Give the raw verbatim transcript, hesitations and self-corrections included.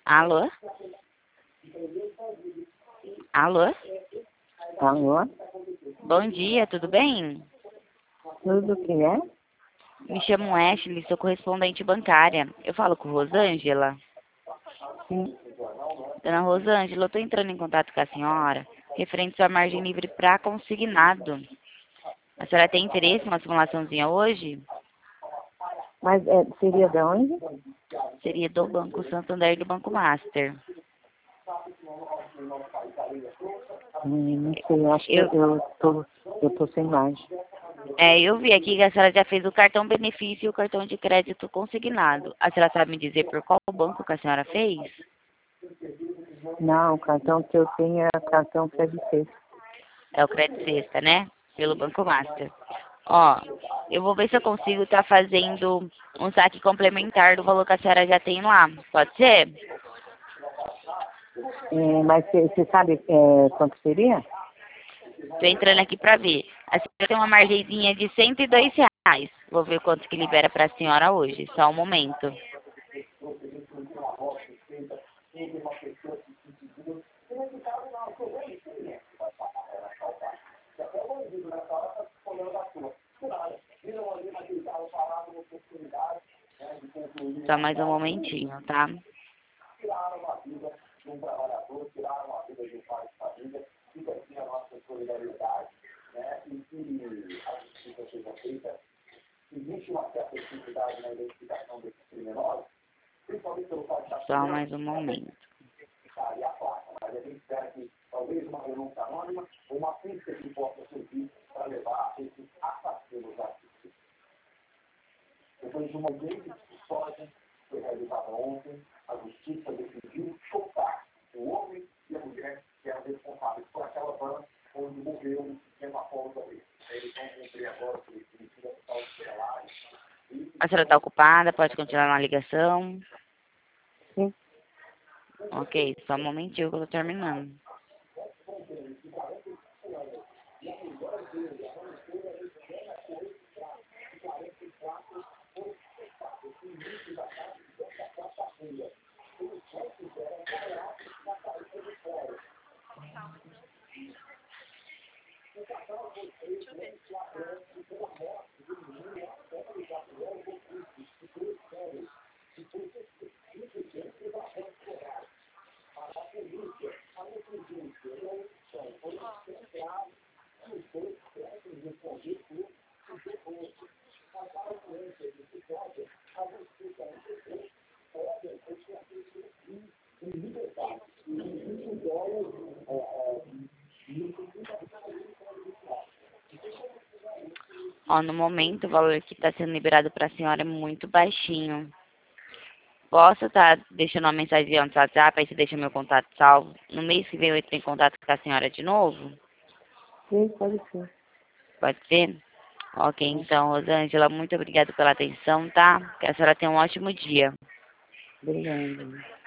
Alô? Alô? Alô? Bom dia, tudo bem? Tudo que é? Me chamo Ashley, sou correspondente bancária. Eu falo com Rosângela. Sim. Dona Rosângela, eu estou entrando em contato com a senhora referente à sua margem livre para consignado. A senhora tem interesse em uma simulaçãozinha hoje? Mas é, seria de onde? Seria do Banco Santander e do Banco Master. Hum, não sei, eu acho que Eu, eu tô, eu tô sem margem. é, eu vi aqui que a senhora já fez o cartão benefício e o cartão de crédito consignado. A senhora sabe me dizer por qual banco que a senhora fez? Não, o cartão que eu tenho é o cartão C D C. É o Crédito Sexta, né? Pelo Banco Master. Ó, eu vou ver se eu consigo estar fazendo um saque complementar do valor que a senhora já tem lá. Pode ser? É, mas você sabe é, quanto seria? Tô entrando aqui pra ver. A senhora tem uma margenzinha de cento e dois reais. Vou ver quanto que libera pra senhora hoje. Só um momento. Só mais um momentinho, tá? Só mais um momento. A senhora está ocupada? Pode continuar na ligação? Sim. Ok, só um momentinho que eu tô terminando. Ó, no momento, o valor que está sendo liberado para a senhora é muito baixinho. Posso estar deixando uma mensagem no WhatsApp, aí você deixa meu contato salvo. No mês que vem eu entro em contato com a senhora de novo? Sim, pode ser. Pode ser? Ok, então, Rosângela, muito obrigada pela atenção, tá? Que a senhora tenha um ótimo dia. Obrigada.